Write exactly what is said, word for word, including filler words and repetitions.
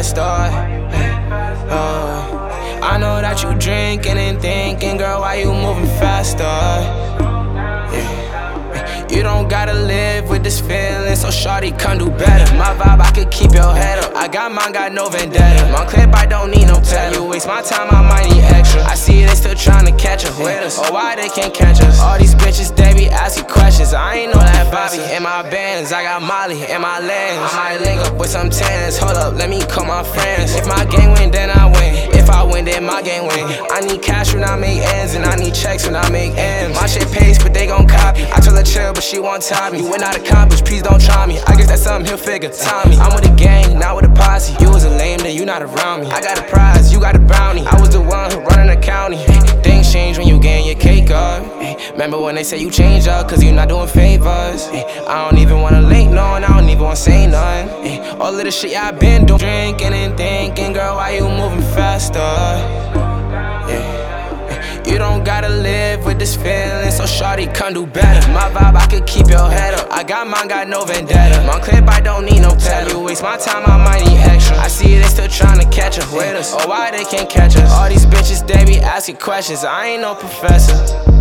faster? Uh, I know that you drinking and thinking, girl, why you moving faster? Yeah. You don't gotta live with this feeling, so shawty, come do better. My vibe, I could keep your head up. I got mine, got no vendetta. My clip, I don't need no tell. You waste my time, I might need extra. I see they still tryna catch up with us. Oh, why they can't catch us? All these bitches, they be asking questions. I ain't know that Bobby. In my bands, I got Molly in my lens. I might link up with some tens. Hold up, let me call my friends. If my gang win, then I win. If I win, then my gang win. I need cash when I make ends, and I need checks when I make ends. My shit pays, but they gon' copy. I told her chill, but she won't top me. You went out of accomplished, please don't try me. I guess that's something he'll figure. Tommy, I'm with the gang, not with a posse. You was a lame, then you not around me. I got a prize, you got a bounty. I was the one who running the county. Things change when you getting your cake up. Remember when they say you change up, cause you not doing favors. I don't even wanna link none, I don't even wanna say none. All of the shit I been doing, drinking and thinking, girl, why you moving faster? Yeah. You don't gotta live with this feeling, so shawty, come do better. My vibe, I could keep your head up. I got mine, got no vendetta. My clip, I don't need no tell. You waste my time, I might need extra. I see they still tryna catch up with us. Oh, why they can't catch us? All these bitches, they be asking questions. I ain't no professor.